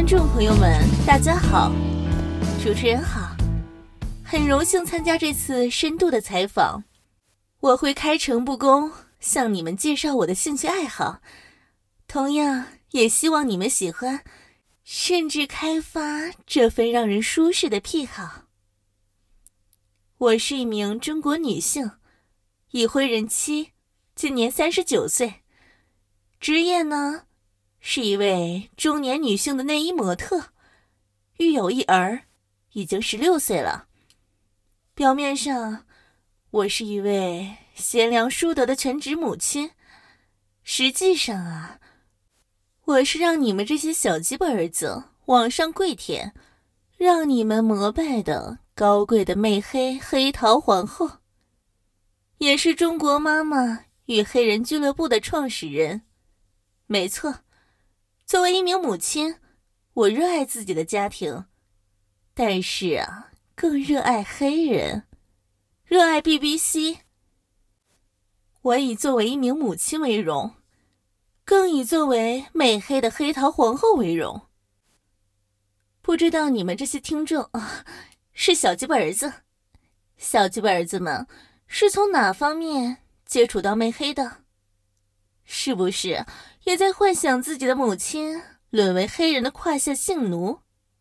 观众朋友们，大家好，主持人好，很荣幸参加这次深度的采访。我会开诚布公向你们介绍我的兴趣爱好，同样也希望你们喜欢，甚至开发这份让人舒适的癖好。我是一名中国女性，已婚人妻，今年39岁，职业呢是一位中年女性的内衣模特，育有一儿，已经16岁了。表面上，我是一位贤良淑德的全职母亲，实际上我是让你们这些小鸡巴儿子往上跪舔，让你们膜拜的高贵的媚黑黑桃皇后，也是中国妈妈与黑人俱乐部的创始人。没错，作为一名母亲，我热爱自己的家庭，但是更热爱黑人，热爱 BBC。 我以作为一名母亲为荣，更以作为美黑的黑桃皇后为荣。不知道你们这些听众是小鸡巴儿子，小鸡巴儿子们是从哪方面接触到媚黑的？是不是也在幻想自己的母亲沦为黑人的胯下性奴？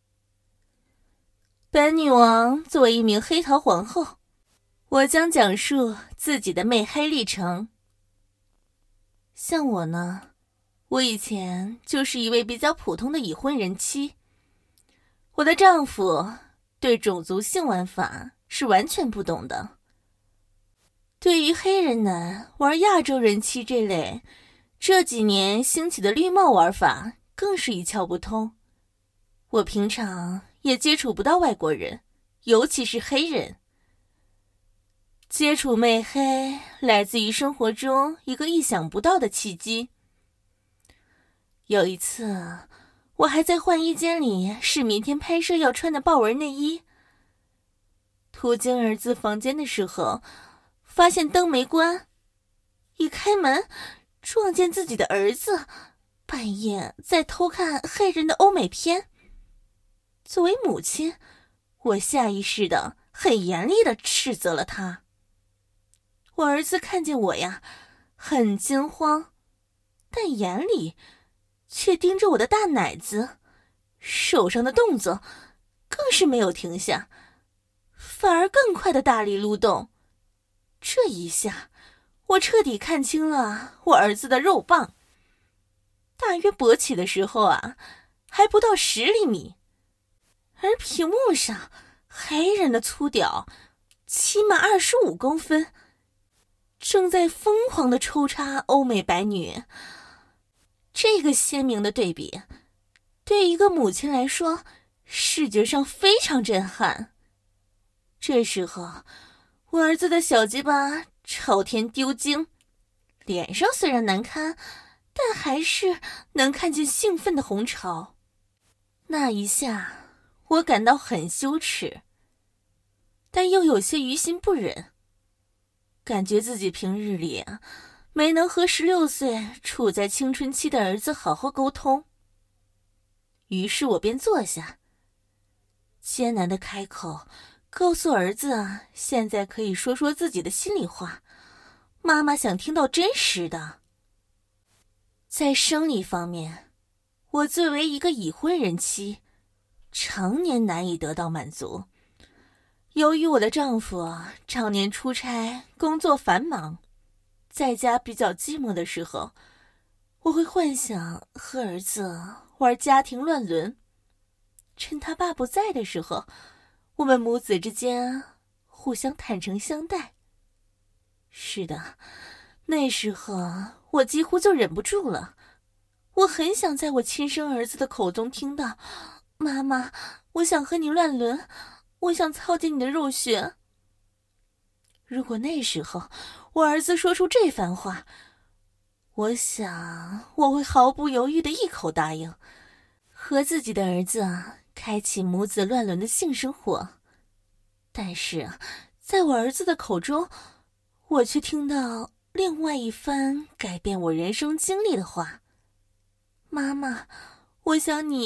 本女王作为一名黑桃皇后，我将讲述自己的媚黑历程。像我呢，我以前就是一位比较普通的已婚人妻。我的丈夫对种族性玩法是完全不懂的。对于黑人男玩亚洲人妻这类这几年兴起的绿帽玩法更是一窍不通。我平常也接触不到外国人，尤其是黑人。接触媚黑来自于生活中一个意想不到的契机。有一次，我还在换衣间里试明天拍摄要穿的豹纹内衣。途经儿子房间的时候，发现灯没关，一开门撞见自己的儿子半夜在偷看黑人的欧美片。作为母亲，我下意识的很严厉的斥责了他。我儿子看见我很惊慌，但眼里却盯着我的大奶子，手上的动作更是没有停下，反而更快的大力撸动。这一下，我彻底看清了我儿子的肉棒，大约勃起的时候还不到10厘米，而屏幕上黑人的粗屌起码25公分，正在疯狂地抽插欧美白女。这个鲜明的对比，对一个母亲来说，视觉上非常震撼。这时候，我儿子的小鸡巴朝天丢精，脸上虽然难堪，但还是能看见兴奋的红潮。那一下，我感到很羞耻，但又有些于心不忍，感觉自己平日里没能和16岁处在青春期的儿子好好沟通。于是我便坐下，艰难地开口告诉儿子现在可以说说自己的心里话，妈妈想听到真实的。在生理方面，我作为一个已婚人妻，常年难以得到满足。由于我的丈夫常年出差，工作繁忙，在家比较寂寞的时候，我会幻想和儿子玩家庭乱伦。趁他爸不在的时候，我们母子之间互相坦诚相待。是的，那时候我几乎就忍不住了，我很想在我亲生儿子的口中听到，妈妈，我想和你乱伦，我想操进你的肉穴。如果那时候我儿子说出这番话，我想我会毫不犹豫的一口答应，和自己的儿子开启母子乱伦的性生活。但是在我儿子的口中，我却听到另外一番改变我人生经历的话。妈妈，我想你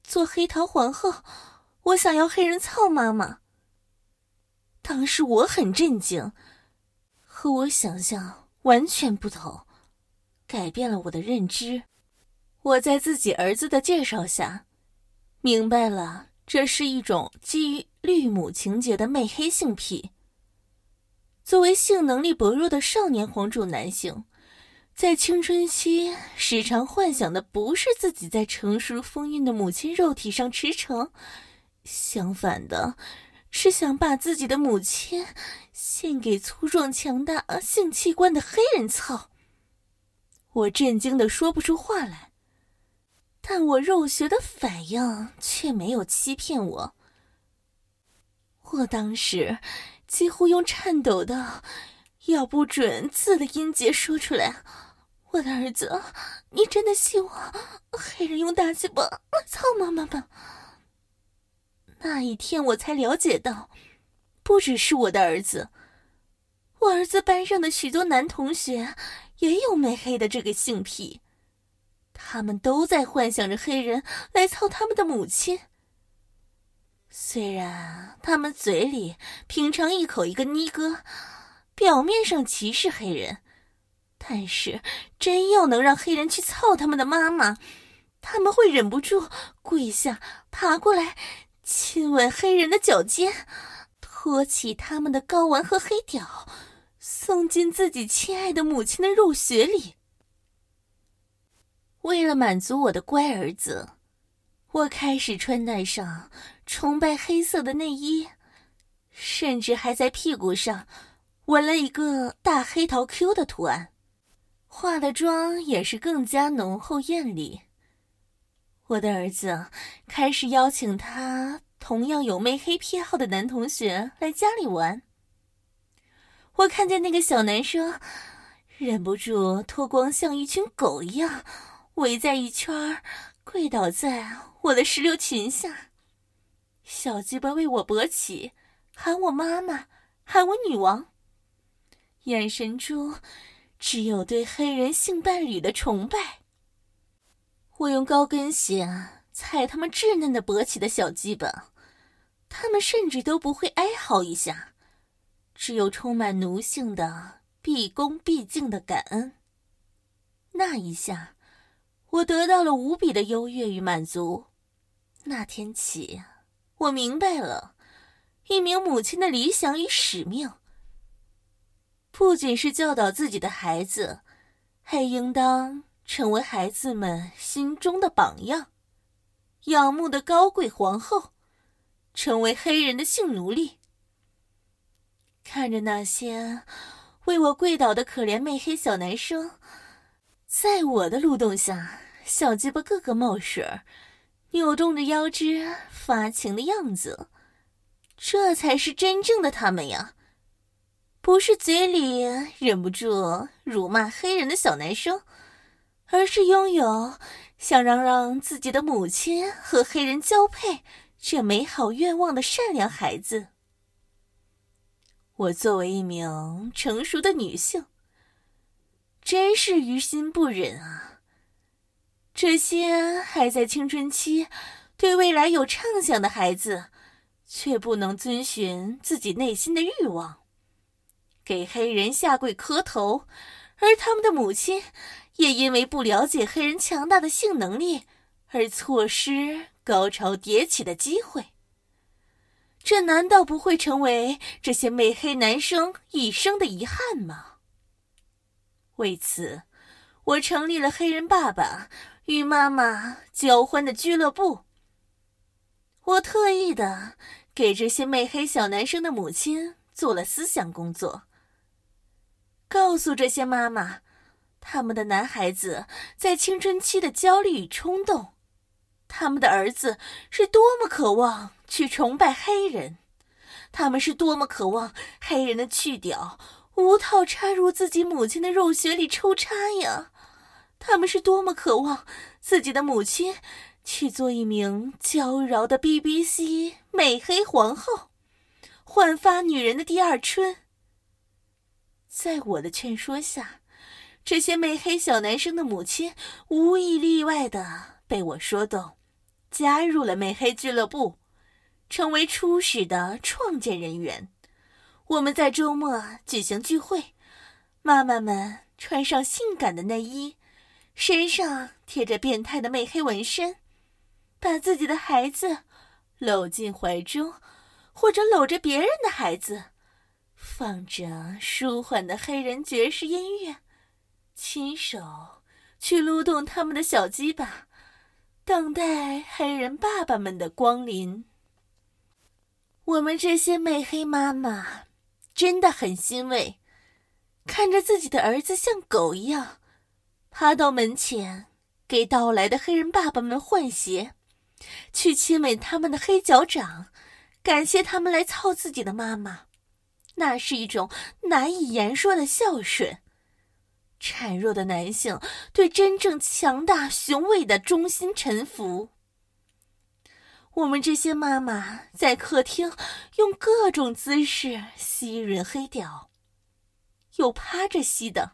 做黑桃皇后，我想要黑人操妈妈。当时我很震惊，和我想象完全不同，改变了我的认知。我在自己儿子的介绍下，明白了这是一种基于绿母情节的媚黑性癖。作为性能力薄弱的少年黄种男性，在青春期时常幻想的不是自己在成熟丰韵的母亲肉体上驰骋，相反的是想把自己的母亲献给粗壮强大性器官的黑人操。我震惊地说不出话来，但我肉学的反应却没有欺骗我。我当时几乎用颤抖的咬不准字的音节说出来：“我的儿子，你真的希望黑人用大鸡巴操妈妈吗？”那一天我才了解到，不只是我的儿子，我儿子班上的许多男同学也有媚黑的这个性癖，他们都在幻想着黑人来操他们的母亲。虽然他们嘴里平常一口一个尼哥，表面上歧视黑人，但是真要能让黑人去操他们的妈妈，他们会忍不住跪下爬过来亲吻黑人的脚尖，托起他们的睾丸和黑屌，送进自己亲爱的母亲的肉穴里。为了满足我的乖儿子，我开始穿戴上崇拜黑色的内衣，甚至还在屁股上纹了一个大黑桃 Q 的图案，化的妆也是更加浓厚艳丽。我的儿子开始邀请他同样有媚黑癖好的男同学来家里玩。我看见那个小男生忍不住脱光，像一群狗一样围在一圈，跪倒在我的石榴裙下，小鸡巴为我勃起，喊我妈妈，喊我女王，眼神中只有对黑人性伴侣的崇拜。我用高跟鞋踩他们稚嫩的勃起的小鸡巴，他们甚至都不会哀嚎一下，只有充满奴性的毕恭毕敬的感恩。那一下，我得到了无比的优越与满足。那天起，我明白了一名母亲的理想与使命，不仅是教导自己的孩子，还应当成为孩子们心中的榜样，仰慕的高贵皇后，成为黑人的性奴隶。看着那些为我跪倒的可怜媚黑小男生，在我的蠕动下，小鸡巴个个冒水，扭动着腰肢发情的样子，这才是真正的他们呀，不是嘴里忍不住辱骂黑人的小男生，而是拥有想让自己的母亲和黑人交配这美好愿望的善良孩子。我作为一名成熟的女性，真是于心不忍啊！这些还在青春期，对未来有畅想的孩子，却不能遵循自己内心的欲望，给黑人下跪磕头，而他们的母亲也因为不了解黑人强大的性能力而错失高潮迭起的机会。这难道不会成为这些美黑男生一生的遗憾吗？为此，我成立了黑人爸爸与妈妈交欢的俱乐部。我特意的给这些美黑小男生的母亲做了思想工作，告诉这些妈妈，他们的男孩子在青春期的焦虑与冲动，他们的儿子是多么渴望去崇拜黑人，他们是多么渴望黑人的去屌无套插入自己母亲的肉穴里抽插呀，他们是多么渴望自己的母亲去做一名娇娆的 BBC 美黑皇后，焕发女人的第二春。在我的劝说下，这些美黑小男生的母亲无一例外的被我说动， 加入了美黑俱乐部，成为初始的创建人员。我们在周末举行聚会，妈妈们穿上性感的内衣，身上贴着变态的媚黑纹身，把自己的孩子搂进怀中，或者搂着别人的孩子，放着舒缓的黑人爵士音乐，亲手去撸动他们的小鸡巴，等待黑人爸爸们的光临。我们这些媚黑妈妈真的很欣慰，看着自己的儿子像狗一样爬到门前，给到来的黑人爸爸们换鞋，去亲吻他们的黑脚掌，感谢他们来操自己的妈妈。那是一种难以言说的孝顺。孱弱的男性对真正强大雄伟的忠心臣服。我们这些妈妈在客厅用各种姿势吸吮黑屌，有趴着吸的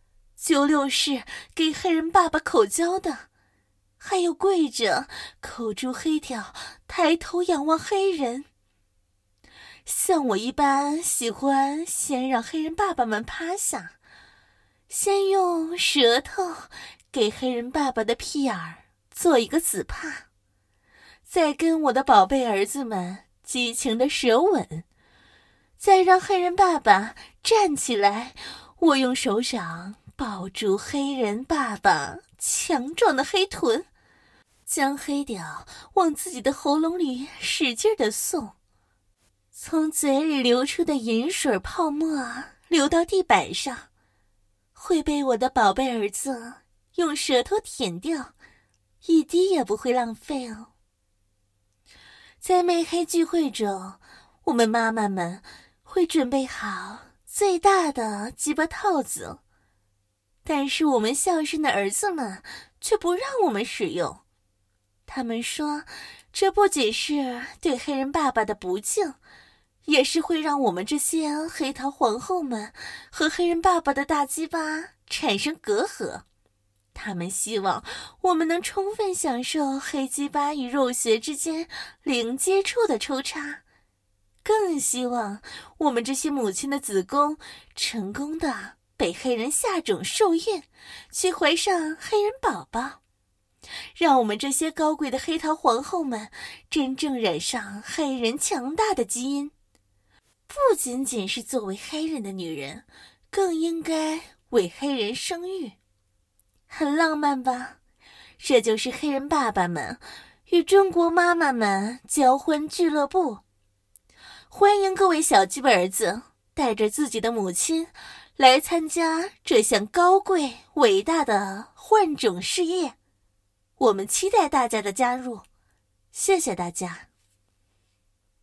，96式给黑人爸爸口交的，还有跪着口住黑屌抬头仰望黑人。像我一般喜欢先让黑人爸爸们趴下，先用舌头给黑人爸爸的屁眼儿做一个死帕，再跟我的宝贝儿子们激情的舌吻，再让黑人爸爸站起来，我用手掌抱住黑人爸爸强壮的黑臀，将黑屌往自己的喉咙里使劲地送，从嘴里流出的饮水泡沫流到地板上，会被我的宝贝儿子用舌头舔掉，一滴也不会浪费哦。在媚黑聚会中，我们妈妈们会准备好最大的鸡巴套子，但是我们孝顺的儿子们却不让我们使用。他们说，这不仅是对黑人爸爸的不敬，也是会让我们这些黑桃皇后们和黑人爸爸的大鸡巴产生隔阂。他们希望我们能充分享受黑鸡巴与肉穴之间零接触的抽插，更希望我们这些母亲的子宫成功的被黑人下种受孕，去怀上黑人宝宝，让我们这些高贵的黑桃皇后们真正染上黑人强大的基因。不仅仅是作为黑人的女人，更应该为黑人生育。很浪漫吧？这就是黑人爸爸们与中国妈妈们交欢俱乐部。欢迎各位小鸡巴儿子带着自己的母亲来参加这项高贵伟大的换种事业，我们期待大家的加入，谢谢大家。